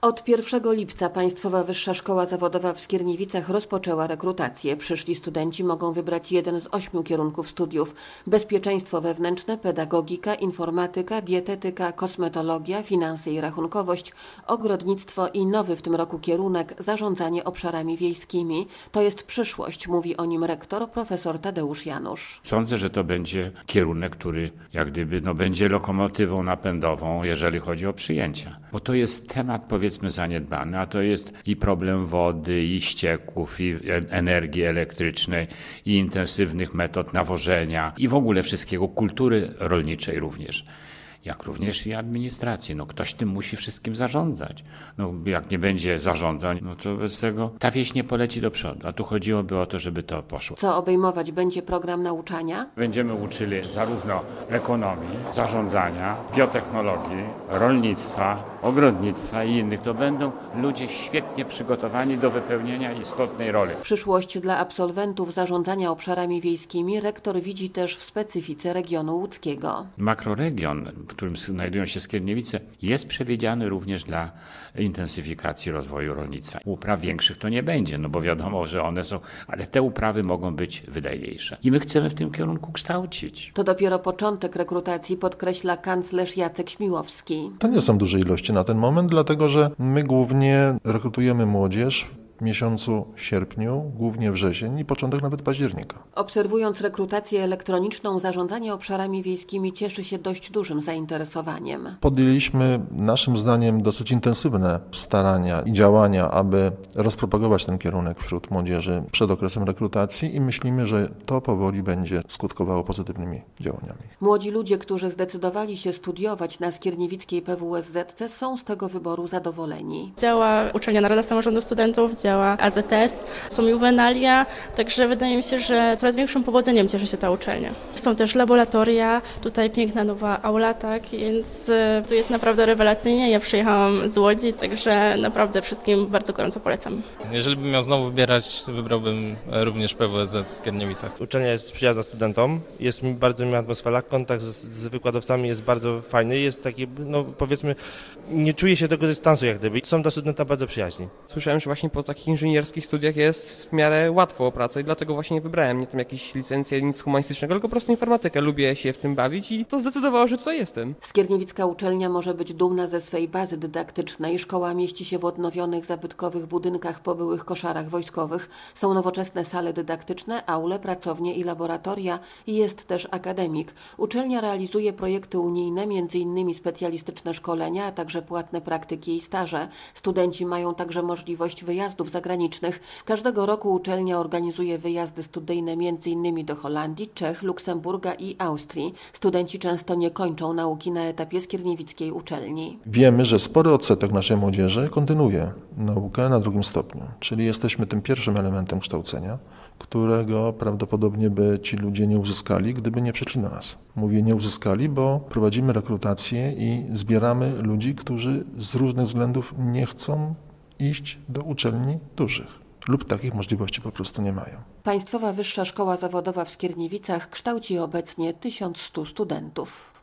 Od 1 lipca Państwowa Wyższa Szkoła Zawodowa w Skierniewicach rozpoczęła rekrutację. Przyszli studenci mogą wybrać jeden z 8 kierunków studiów: bezpieczeństwo wewnętrzne, pedagogika, informatyka, dietetyka, kosmetologia, finanse i rachunkowość, ogrodnictwo i nowy w tym roku kierunek zarządzanie obszarami wiejskimi. To jest przyszłość, mówi o nim rektor profesor Tadeusz Janusz. Sądzę, że to będzie kierunek, który jak gdyby będzie lokomotywą napędową, jeżeli chodzi o przyjęcia. Bo to jest temat, powiedzmy, zaniedbany, a to jest i problem wody, i ścieków, i energii elektrycznej, i intensywnych metod nawożenia, i w ogóle wszystkiego, kultury rolniczej również. Jak również i administracji. Ktoś tym musi wszystkim zarządzać. Jak nie będzie zarządzał, to bez tego ta wieś nie poleci do przodu. A tu chodziłoby o to, żeby to poszło. Co obejmować będzie program nauczania? Będziemy uczyli zarówno ekonomii, zarządzania, biotechnologii, rolnictwa, ogrodnictwa i innych. To będą ludzie świetnie przygotowani do wypełnienia istotnej roli. Przyszłość dla absolwentów zarządzania obszarami wiejskimi rektor widzi też w specyfice regionu łódzkiego. Makroregion, w którym znajdują się Skierniewice, jest przewidziany również dla intensyfikacji rozwoju rolnictwa. Upraw większych to nie będzie, bo wiadomo, że one są, ale te uprawy mogą być wydajniejsze. I my chcemy w tym kierunku kształcić. To dopiero początek rekrutacji, podkreśla kanclerz Jacek Śmiłowski. To nie są duże ilości na ten moment, dlatego że my głównie rekrutujemy młodzież w miesiącu sierpniu, głównie wrzesień i początek nawet października. Obserwując rekrutację elektroniczną, zarządzanie obszarami wiejskimi cieszy się dość dużym zainteresowaniem. Podjęliśmy naszym zdaniem dosyć intensywne starania i działania, aby rozpropagować ten kierunek wśród młodzieży przed okresem rekrutacji i myślimy, że to powoli będzie skutkowało pozytywnymi działaniami. Młodzi ludzie, którzy zdecydowali się studiować na skierniewickiej PWSZ-ce, są z tego wyboru zadowoleni. Działa Uczelnia Narodna Samorządu Studentów, działa AZS, są juwenalia, także wydaje mi się, że coraz większym powodzeniem cieszy się ta uczelnia. Są też laboratoria, tutaj piękna nowa aula, więc tu jest naprawdę rewelacyjnie. Ja przyjechałam z Łodzi, także naprawdę wszystkim bardzo gorąco polecam. Jeżeli bym miał znowu wybierać, wybrałbym również PWSZ w Skierniewicach. Uczelnia jest przyjazna studentom, jest bardzo miła atmosfera, kontakt z wykładowcami jest bardzo fajny, jest taki, powiedzmy, nie czuje się tego dystansu jak gdyby. Są dla studenta bardzo przyjaźni. Słyszałem, że właśnie po takich inżynierskich studiach jest w miarę łatwo o pracę i dlatego właśnie nie wybrałem nie tam jakieś licencje, nic humanistycznego, tylko po prostu informatykę. Lubię się w tym bawić i to zdecydowało, że tutaj jestem. Skierniewicka uczelnia może być dumna ze swej bazy dydaktycznej. Szkoła mieści się w odnowionych, zabytkowych budynkach po byłych koszarach wojskowych. Są nowoczesne sale dydaktyczne, aule, pracownie i laboratoria i jest też akademik. Uczelnia realizuje projekty unijne, m.in. specjalistyczne szkolenia, a także płatne praktyki i staże. Studenci mają także możliwość wyjazdów zagranicznych. Każdego roku uczelnia organizuje wyjazdy studyjne m.in. do Holandii, Czech, Luksemburga i Austrii. Studenci często nie kończą nauki na etapie skierniewickiej uczelni. Wiemy, że spory odsetek naszej młodzieży kontynuuje naukę na 2. stopniu, czyli jesteśmy tym pierwszym elementem kształcenia, którego prawdopodobnie by ci ludzie nie uzyskali, gdyby nie przyszli na nas. Mówię nie uzyskali, bo prowadzimy rekrutację i zbieramy ludzi, którzy z różnych względów nie chcą iść do uczelni dużych lub takich możliwości po prostu nie mają. Państwowa Wyższa Szkoła Zawodowa w Skierniewicach kształci obecnie 1100 studentów.